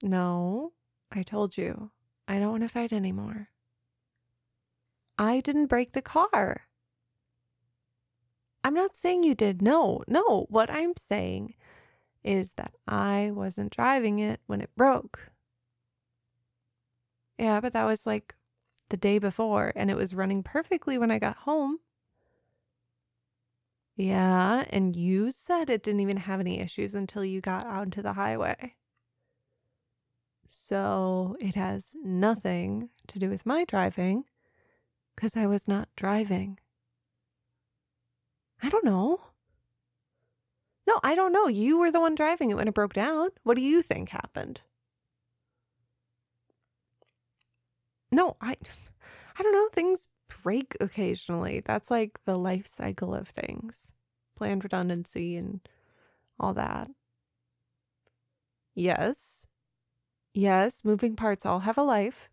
No, I told you. I don't want to fight anymore. I didn't break the car. I'm not saying you did. No. What I'm saying is that I wasn't driving it when it broke. Yeah, but that was like the day before, and it was running perfectly when I got home. Yeah, and you said it didn't even have any issues until you got onto the highway. So it has nothing to do with my driving, because I was not driving. I don't know. No, I don't know. You were the one driving it when it broke down. What do you think happened? No, I don't know. Things break occasionally. That's like the life cycle of things. Planned redundancy and all that. Yes. Yes, moving parts all have a life.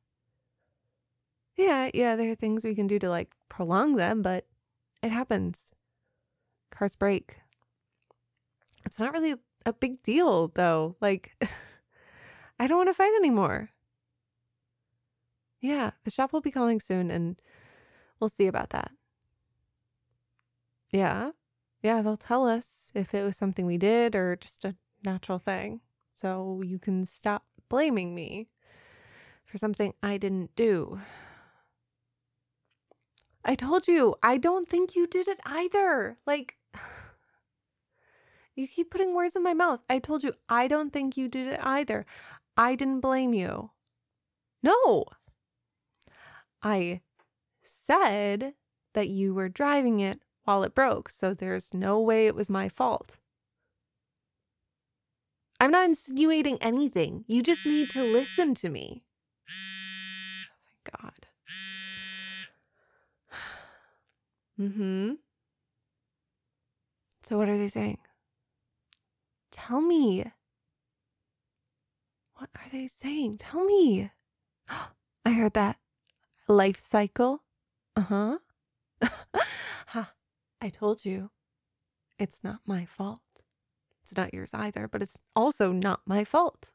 Yeah, there are things we can do to like prolong them, but it happens. Cars break. It's not really a big deal though. Like, I don't want to fight anymore. Yeah, the shop will be calling soon and we'll see about that. Yeah, they'll tell us if it was something we did or just a natural thing. So you can stop blaming me for something I didn't do. I told you, I don't think you did it either. Like, you keep putting words in my mouth. I told you, I don't think you did it either. I didn't blame you. No. I said that you were driving it while it broke, so there's no way it was my fault. I'm not insinuating anything. You just need to listen to me. Oh, thank God. So what are they saying? Tell me. What are they saying? Tell me. I heard that. Life cycle. Ha. I told you. It's not my fault. It's not yours either, but it's also not my fault.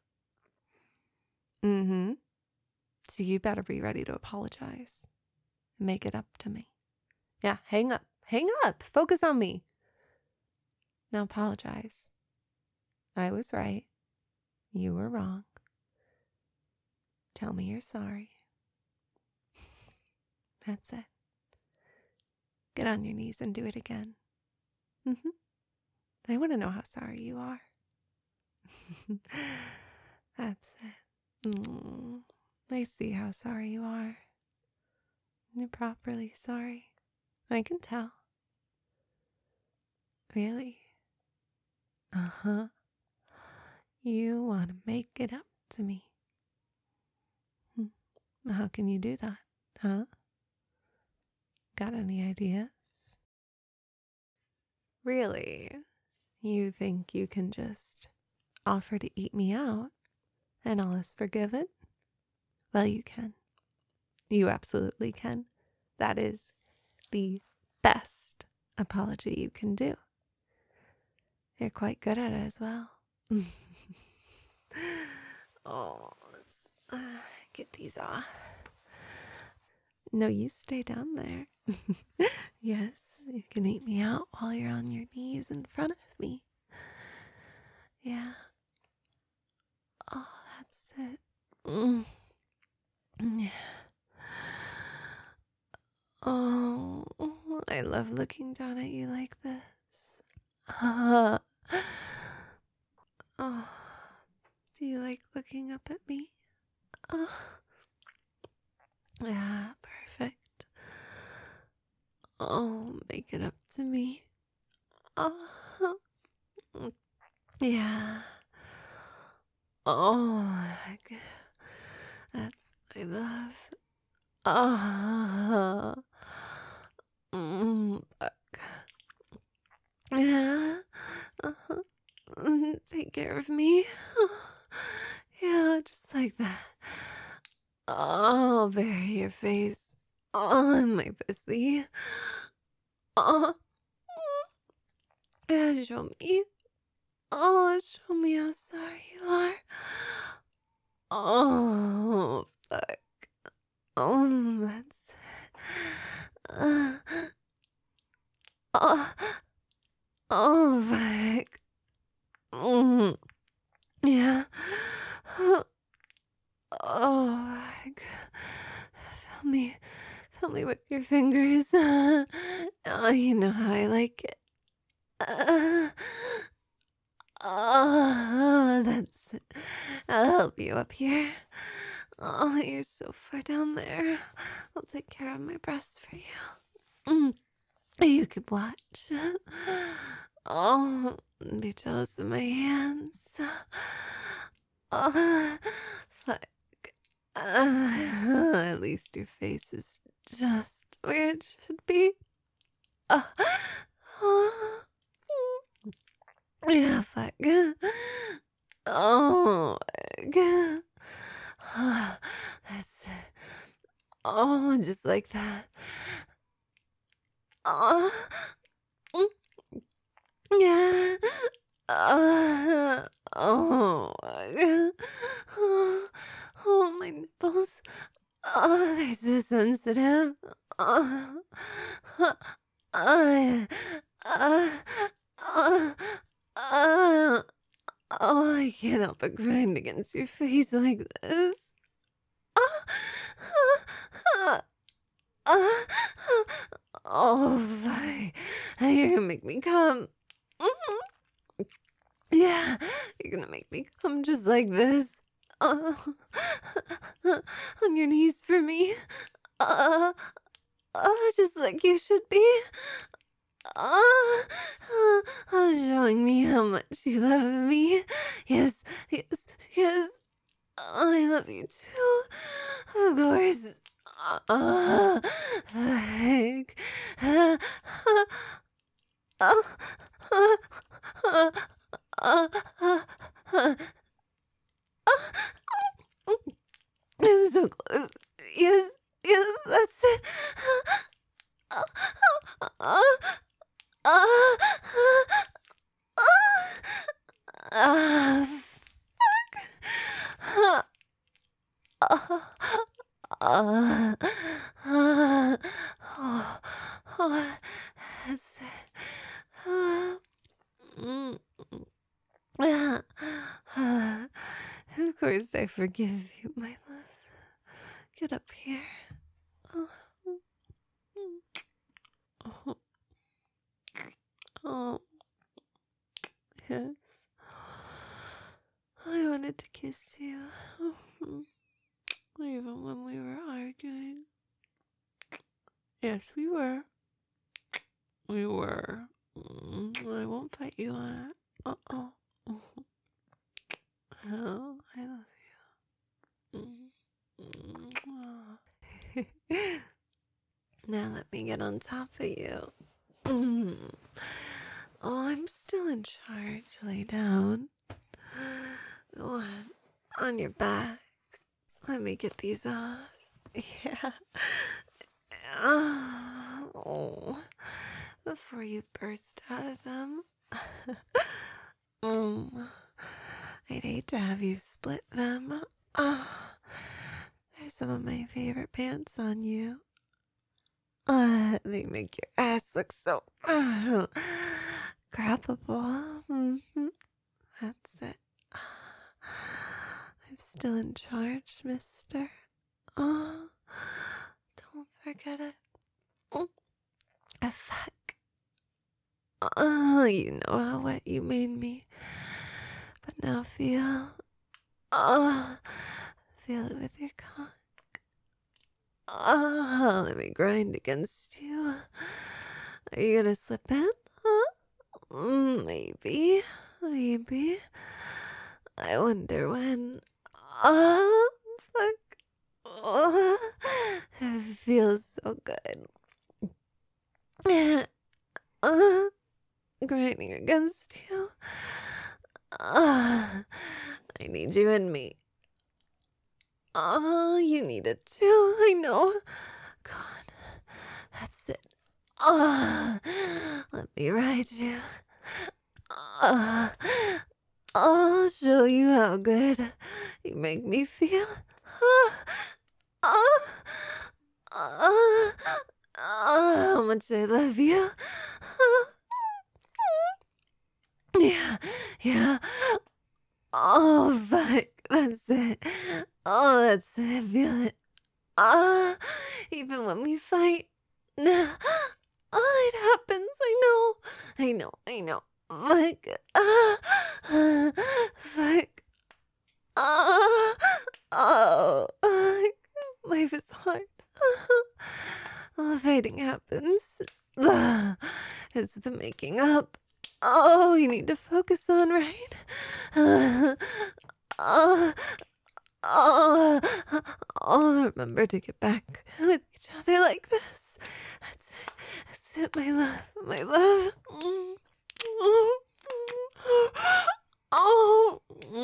So you better be ready to apologize. Make it up to me. Yeah, hang up. Hang up. Focus on me. Now apologize. I was right. You were wrong. Tell me you're sorry. That's it. Get on your knees and do it again. I want to know how sorry you are. That's it. I see how sorry you are. You're properly sorry. I can tell. Really? You want to make it up to me. How can you do that, huh? Got any ideas? Really? You think you can just offer to eat me out and all is forgiven? Well, you can. You absolutely can. That is the best apology you can do. You're quite good at it as well. Let's get these off. No, you stay down there. Yes, you can eat me out while you're on your knees in front of me. Yeah. Oh, that's it. Yeah. Oh, I love looking down at you like this. Oh, do you like looking up at me? Oh, yeah, perfect. Oh, make it up to me. Oh, yeah. Oh, that's my love. Ah, yeah. Take care of me. Yeah, just like that. Oh, bury your face on my pussy. Oh, yeah, show me. Oh, show me how sorry you are. Oh, fuck. That's. Uh, oh, oh, fuck. Mm, yeah. Oh, fuck. Feel me with your fingers. Oh, you know how I like it. Uh, oh, that's it. I'll help you up here. Oh, you're so far down there. I'll take care of my breast for you. Mm, you could watch. Oh, be jealous of my hands. Oh, fuck. At least your face is just where it should be. Uh, oh, yeah, fuck. Oh, that's it. Oh, just like that. Oh, yeah. Oh, oh, my nipples. Oh, they're so sensitive. Oh, uh, uh, uh, uh, oh, I can't help but grind against your face like this. Oh, fuck. You're gonna make me come. Yeah, you're gonna make me come just like this. Uh, on your knees for me. Uh, just like you should be. Uh, showing me how much you love me. Yes, yes, yes. I love you too. Of course. The heck. I'm so close. Yes, yes, that's it. That's it. Of course, I forgive you, my love. Get up here. Oh, oh, oh. Yes. I wanted to kiss you. Even when we were arguing. Yes, we were. We were. I won't fight you on it. Uh-oh. Oh, I love you. Now let me get on top of you. Oh, I'm still in charge. Lay down. Go on your back. Let me get these off. Yeah. Oh, before you burst out of them. I'd hate to have you split them. There's some of my favorite pants on you. They make your ass look so crappable. That's it. I'm still in charge, mister. Oh, don't forget it. Fuck. Oh, you know how wet you made me. But now feel. Oh, feel it with your cock. Oh, let me grind against you. Are you gonna slip in? Huh? Maybe. I wonder when. Oh, fuck. Oh, it feels so good. Grinding against you. I need you in me. Oh, you need it too. I know. God, that's it. Let me ride you. I'll show you how good you make me feel. Ah, ah, how much I love you. Yeah, yeah. Oh, fuck. That's it. Oh, that's it. I feel it. Ah, even when we fight. Nah. Oh, it happens. I know. I know. I know. Fuck. Fuck. Ah. Oh. Life is hard. Oh, fighting happens. It's the making up. Oh, you need to focus on, right? Oh, oh, oh, remember to get back with each other like this. That's it, my love, my love. Oh,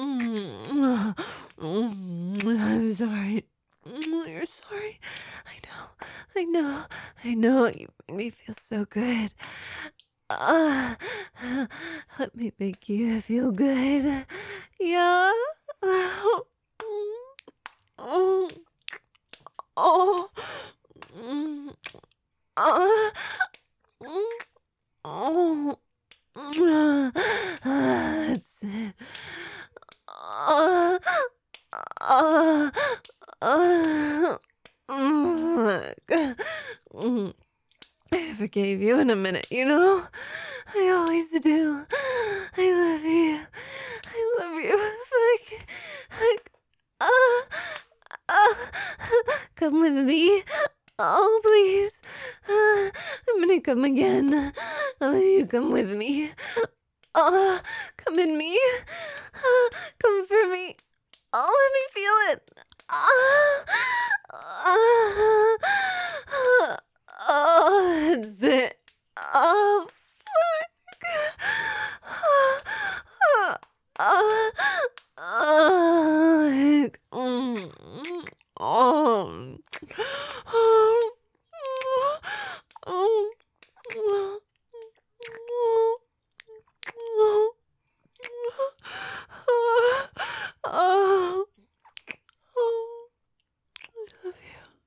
I'm sorry. You're sorry. I know, I know. You made me feel so good. Uh, Let me make you feel good. Yeah. Oh. Oh. Oh. Oh. That's it. I forgave you in a minute, you know? I always do. I love you. I love you. Like, come with me. Oh, please. I'm gonna come again. Oh, you come with me. Come in me. Come for me. Oh, let me feel it. Oh, that's it. Oh, fuck. Oh, I love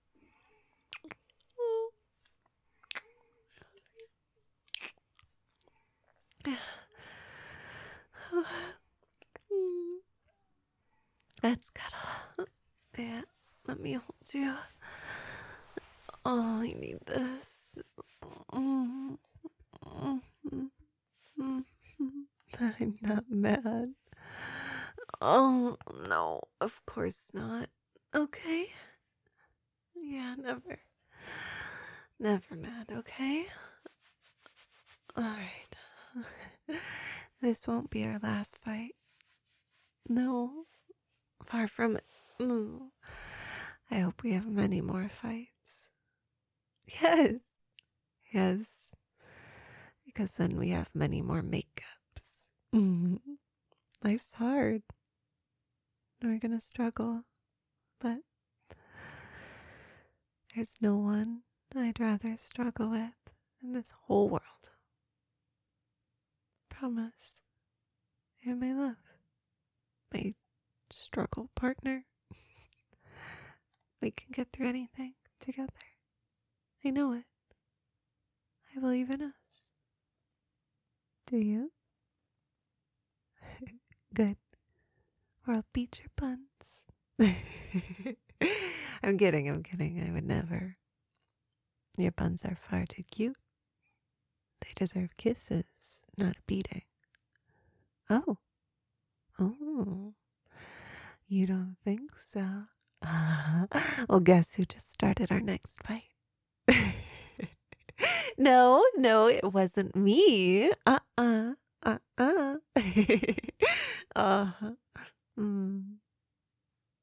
you. Let's cuddle. Yeah, let me hold you. Oh, I need this. Mm, mm, mm, mm. I'm not mad. Oh, no, of course not. Okay? Yeah, never. Never mad, okay? Alright. This won't be our last fight. No, far from it. I hope we have many more fights. Yes. Yes. Because then we have many more makeups. Life's hard. We're gonna struggle. But there's no one I'd rather struggle with in this whole world. Promise. You're my love. My struggle partner. We can get through anything together. I know it. I believe in us. Do you? Good. Or I'll beat your buns. I'm kidding. I would never. Your buns are far too cute. They deserve kisses, not a beating. Oh. Oh. You don't think so? Well, guess who just started our next fight? No, it wasn't me. Uh-huh.